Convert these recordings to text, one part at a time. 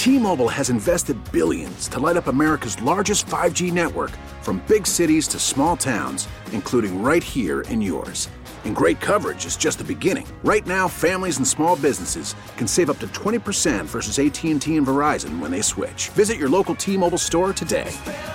T-Mobile has invested billions to light up America's largest 5G network, from big cities to small towns, including right here in yours. And great coverage is just the beginning. Right now, families and small businesses can save up to 20% versus AT&T and Verizon when they switch. Visit your local T-Mobile store today.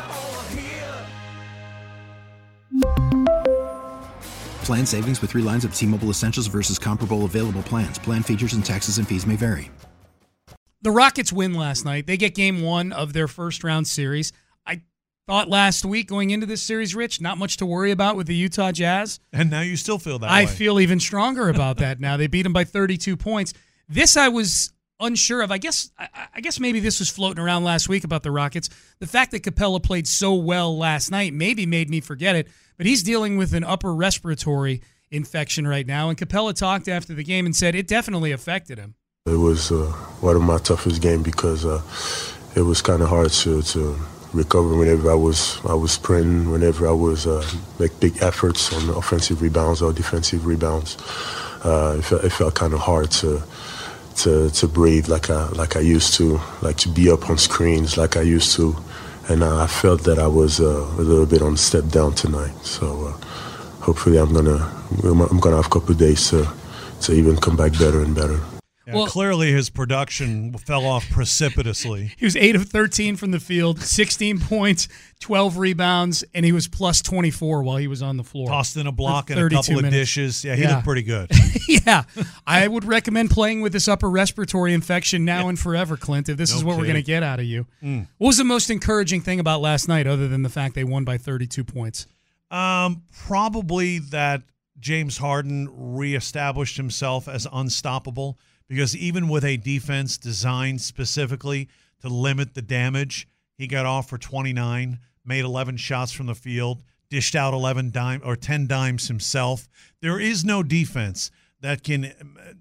Plan savings with 3 lines of T-Mobile Essentials versus comparable available plans. Plan features and taxes and fees may vary. The Rockets win last night. They get game 1 of their first-round series. I thought last week going into this series, Rich, not much to worry about with the Utah Jazz. And now you still feel that way. I feel even stronger about that now. They beat them by 32 points. This I was unsure of. I guess maybe this was floating around last week about the Rockets. The fact that Capella played so well last night maybe made me forget it, but he's dealing with an upper respiratory infection right now, and Capella talked after the game and said it definitely affected him. It was one of my toughest games because it was kind of hard to recover whenever I was sprinting, whenever I was make big efforts on offensive rebounds or defensive rebounds. It felt kind of hard to breathe like I used to, like to be up on screens like I used to, and I felt that I was a little bit on the step down tonight. So hopefully I'm gonna have a couple of days to even come back better and better. Yeah, well, clearly his production fell off precipitously. He was 8 of 13 from the field, 16 points, 12 rebounds, and he was plus 24 while he was on the floor. Tossed in a block and a couple of dishes. Yeah, he looked pretty good. Yeah. I would recommend playing with this upper respiratory infection now and forever, Clint, if this is what we're going to get out of you. What was the most encouraging thing about last night other than the fact they won by 32 points? Probably that James Harden reestablished himself as unstoppable. Because even with a defense designed specifically to limit the damage, he got off for 29, made 11 shots from the field, dished out 10 dimes himself. There is no defense that can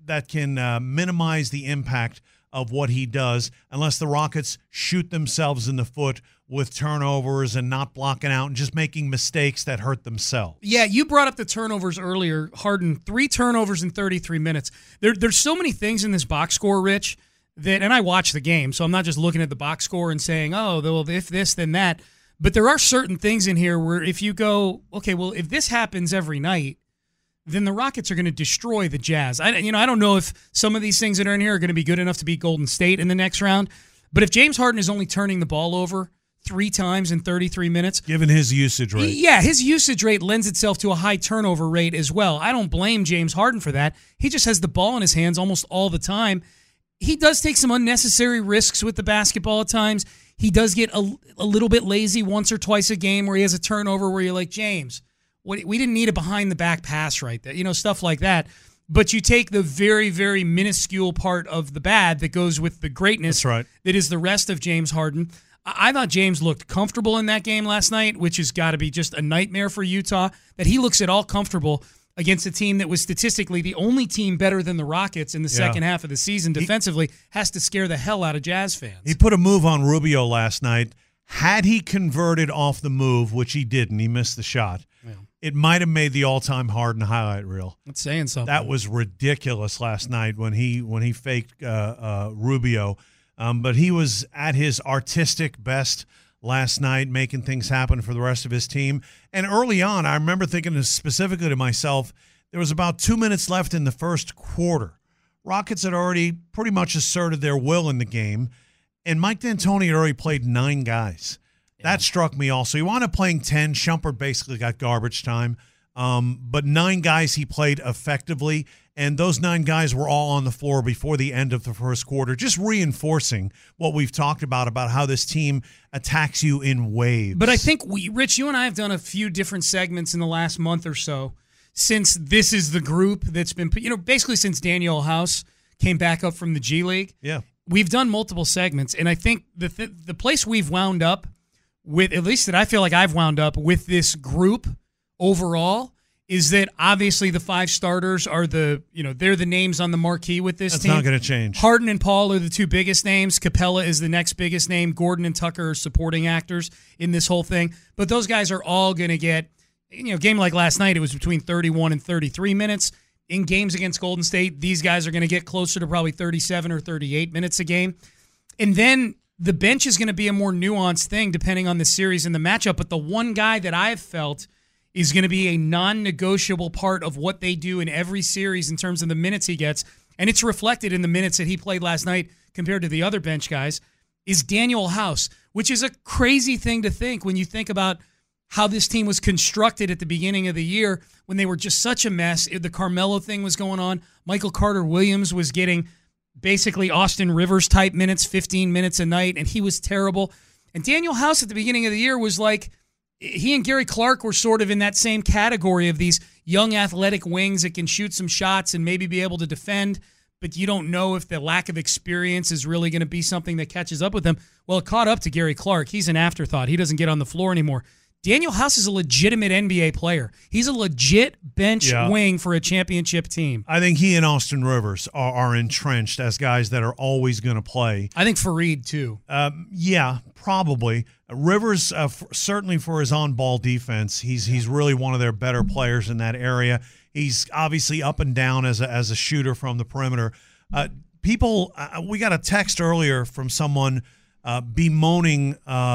minimize the impact of what he does unless the Rockets shoot themselves in the foot with turnovers and not blocking out and just making mistakes that hurt themselves. Yeah, you brought up the turnovers earlier. Harden, 3 turnovers in 33 minutes. There's so many things in this box score, Rich, and I watch the game, so I'm not just looking at the box score and saying, oh, well, if this, then that. But there are certain things in here where if you go, okay, well, if this happens every night, then the Rockets are going to destroy the Jazz. I don't know if some of these things that are in here are going to be good enough to beat Golden State in the next round, but if James Harden is only turning the ball over 3 times in 33 minutes. Given his usage rate. Yeah, his usage rate lends itself to a high turnover rate as well. I don't blame James Harden for that. He just has the ball in his hands almost all the time. He does take some unnecessary risks with the basketball at times. He does get a little bit lazy once or twice a game where he has a turnover where you're like, James, we didn't need a behind-the-back pass right there. Stuff like that. But you take the very, very minuscule part of the bad that goes with the greatness. That's right. That is the rest of James Harden. I thought James looked comfortable in that game last night, which has got to be just a nightmare for Utah, that he looks at all comfortable against a team that was statistically the only team better than the Rockets in the second half of the season defensively, has to scare the hell out of Jazz fans. He put a move on Rubio last night. Had he converted off the move, which he didn't, he missed the shot, it might have made the all-time Harden highlight reel. That's saying something. That was ridiculous last night when he faked Rubio. But he was at his artistic best last night, making things happen for the rest of his team. And early on, I remember thinking specifically to myself, there was about 2 minutes left in the first quarter. Rockets had already pretty much asserted their will in the game, and Mike D'Antoni had already played 9 guys. Yeah. That struck me also. He wound up playing 10. Shumpert basically got garbage time. But 9 guys he played effectively, and those 9 guys were all on the floor before the end of the first quarter, just reinforcing what we've talked about how this team attacks you in waves. But I think, Rich, you and I have done a few different segments in the last month or so since this is the group that's been, basically since Daniel House came back up from the G League. Yeah. We've done multiple segments, and I think the place we've wound up with, at least that I feel like I've wound up with this group overall, is that obviously the 5 starters are they're the names on the marquee with this team. That's not going to change. Harden and Paul are the 2 biggest names. Capella is the next biggest name. Gordon and Tucker are supporting actors in this whole thing. But those guys are all going to get, game like last night, it was between 31 and 33 minutes. In games against Golden State, these guys are going to get closer to probably 37 or 38 minutes a game. And then the bench is going to be a more nuanced thing depending on the series and the matchup. But the one guy that I've felt is going to be a non-negotiable part of what they do in every series in terms of the minutes he gets, and it's reflected in the minutes that he played last night compared to the other bench guys, is Daniel House, which is a crazy thing to think when you think about how this team was constructed at the beginning of the year when they were just such a mess. The Carmelo thing was going on. Michael Carter-Williams was getting basically Austin Rivers-type minutes, 15 minutes a night, and he was terrible. And Daniel House at the beginning of the year was like, he and Gary Clark were sort of in that same category of these young athletic wings that can shoot some shots and maybe be able to defend, but you don't know if the lack of experience is really going to be something that catches up with them. Well, it caught up to Gary Clark. He's an afterthought. He doesn't get on the floor anymore. Daniel House is a legitimate NBA player. He's a legit bench wing for a championship team. I think he and Austin Rivers are entrenched as guys that are always going to play. I think Fareed, too. Yeah, probably. Rivers, certainly for his on-ball defense, he's really one of their better players in that area. He's obviously up and down as a shooter from the perimeter. We got a text earlier from someone bemoaning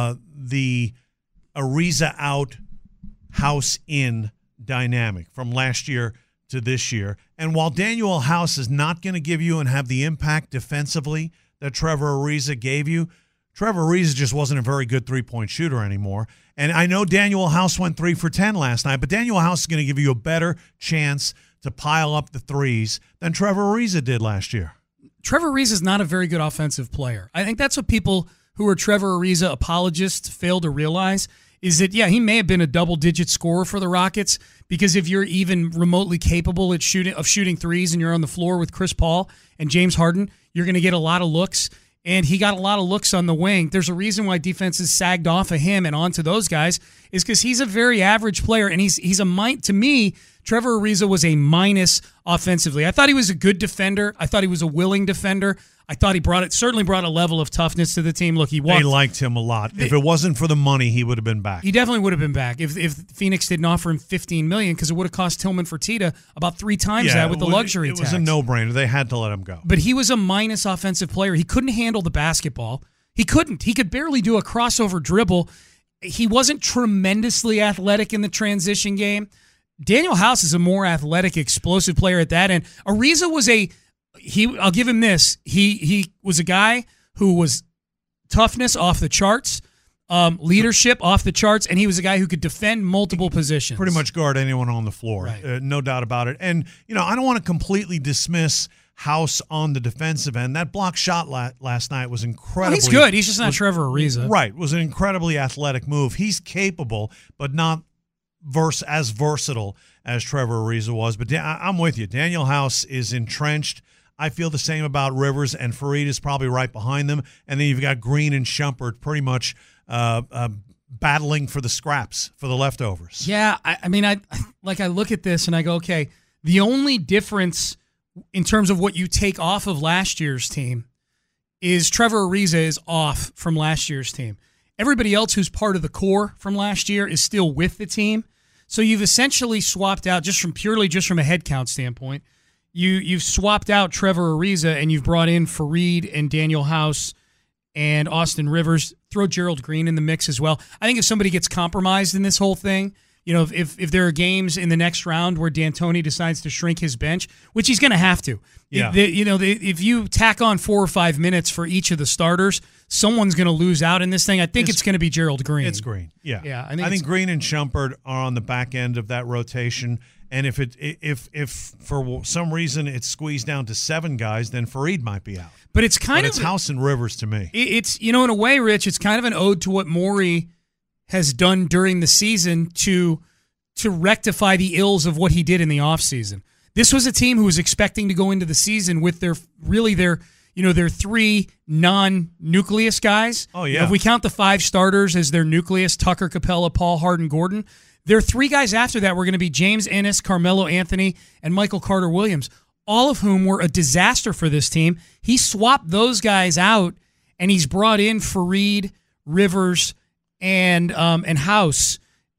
the Ariza out, House in dynamic from last year to this year. And while Daniel House is not going to give you and have the impact defensively that Trevor Ariza gave you, Trevor Ariza just wasn't a very good three-point shooter anymore. And I know Daniel House went 3 for 10 last night, but Daniel House is going to give you a better chance to pile up the threes than Trevor Ariza did last year. Trevor Ariza is not a very good offensive player. I think that's what people who are Trevor Ariza apologists fail to realize is that, yeah, he may have been a double-digit scorer for the Rockets because if you're even remotely capable at shooting threes and you're on the floor with Chris Paul and James Harden, you're going to get a lot of looks, and he got a lot of looks on the wing. There's a reason why defenses sagged off of him and onto those guys is because he's a very average player, and he's a to me, Trevor Ariza was a minus offensively. I thought he was a good defender. I thought he was a willing defender. I thought he certainly brought a level of toughness to the team. Look, they liked him a lot. If it wasn't for the money, he would have been back. He definitely would have been back if Phoenix didn't offer him $15 million because it would have cost Tillman Fertitta about 3 times that with the luxury tax. It was a no-brainer. They had to let him go. But he was a minus offensive player. He couldn't handle the basketball. He couldn't. He could barely do a crossover dribble. He wasn't tremendously athletic in the transition game. Daniel House is a more athletic, explosive player at that end. Ariza was I'll give him this. He was a guy who was toughness off the charts, leadership off the charts, and he was a guy who could defend multiple positions. Pretty much guard anyone on the floor, right. No doubt about it. And, I don't want to completely dismiss House on the defensive end. That block shot last night was incredible. He's good. He's just not Trevor Ariza. Right. It was an incredibly athletic move. He's capable, but not as versatile as Trevor Ariza was. But I'm with you. Daniel House is entrenched. I feel the same about Rivers, and Fareed is probably right behind them. And then you've got Green and Shumpert pretty much battling for the scraps, for the leftovers. Yeah, I mean, I look at this and I go, okay, the only difference in terms of what you take off of last year's team is Trevor Ariza is off from last year's team. Everybody else who's part of the core from last year is still with the team. So you've essentially swapped out, just from a head count standpoint, you've swapped out Trevor Ariza and you've brought in Fareed and Daniel House and Austin Rivers. Throw Gerald Green in the mix as well. I think if somebody gets compromised in this whole thing, if there are games in the next round where D'Antoni decides to shrink his bench, which he's going to have to. Yeah. If you tack on 4 or 5 minutes for each of the starters, someone's going to lose out in this thing. I think it's going to be Gerald Green. It's Green. Yeah. Yeah. I think Green and Shumpert are on the back end of that rotation. And if for some reason it's squeezed down to 7 guys, then Fareed might be out. But it's House and Rivers to me. It's in a way, Rich, it's kind of an ode to what Morey has done during the season to rectify the ills of what he did in the offseason. This was a team who was expecting to go into the season with their 3 non-nucleus guys. Oh, yeah. If we count the 5 starters as their nucleus, Tucker, Capella, Paul, Harden, Gordon, their 3 guys after that were going to be James Ennis, Carmelo Anthony, and Michael Carter-Williams, all of whom were a disaster for this team. He swapped those guys out, and he's brought in Fareed, Rivers, and House.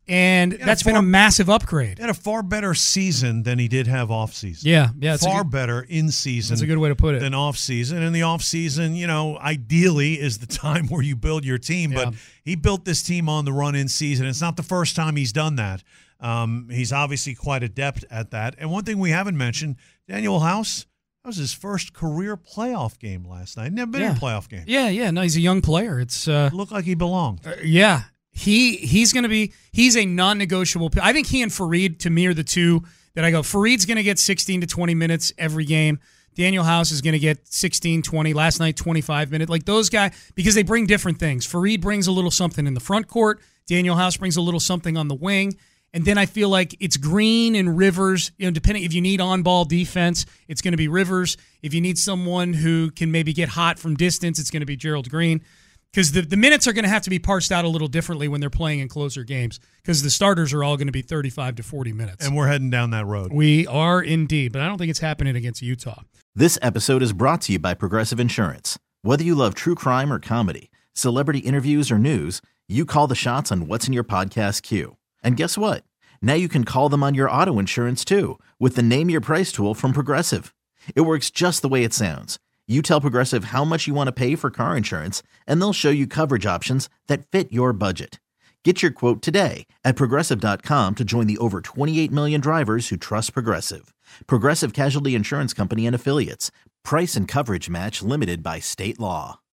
And that's been a massive upgrade. He had a far better season than he did have off season. Yeah. Far better in season. That's a good way to put it. Than off season. And the off season, ideally is the time where you build your team. Yeah. But he built this team on the run in season. It's not the first time he's done that. He's obviously quite adept at that. And one thing we haven't mentioned, Daniel House, that was his first career playoff game last night. Never been in a playoff game. Yeah. No, he's a young player. It's looked like he belonged. Yeah. He's a non-negotiable. I think he and Fareed, to me, are the two that I go, Fareed's going to get 16 to 20 minutes every game. Daniel House is going to get 16, 20. Last night, 25 minutes. Like those guys, because they bring different things. Fareed brings a little something in the front court. Daniel House brings a little something on the wing. And then I feel like it's Green and Rivers, depending if you need on-ball defense, it's going to be Rivers. If you need someone who can maybe get hot from distance, it's going to be Gerald Green. Because the minutes are going to have to be parsed out a little differently when they're playing in closer games, because the starters are all going to be 35 to 40 minutes. And we're heading down that road. We are indeed, but I don't think it's happening against Utah. This episode is brought to you by Progressive Insurance. Whether you love true crime or comedy, celebrity interviews or news, you call the shots on what's in your podcast queue. And guess what? Now you can call them on your auto insurance too with the Name Your Price tool from Progressive. It works just the way it sounds. You tell Progressive how much you want to pay for car insurance, and they'll show you coverage options that fit your budget. Get your quote today at Progressive.com to join the over 28 million drivers who trust Progressive. Progressive Casualty Insurance Company and Affiliates. Price and coverage match limited by state law.